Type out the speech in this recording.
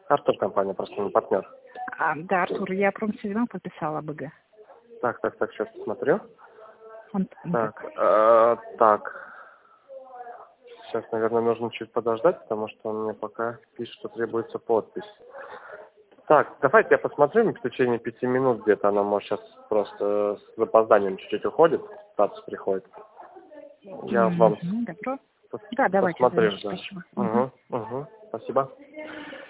Артур, компания, просто не партнер. Да, Артур, я промсвязьбанк подписала БГ. Так, сейчас посмотрю. Так. Так. Сейчас, наверное, нужно чуть подождать, потому что он мне пока пишет, что требуется подпись. Так, давайте я посмотрю, в течение 5 минут где-то она, может, сейчас просто с запозданием чуть-чуть уходит, статус приходит. Я вам Добро. Да, давайте, посмотрю, звоните, да. спасибо. Спасибо.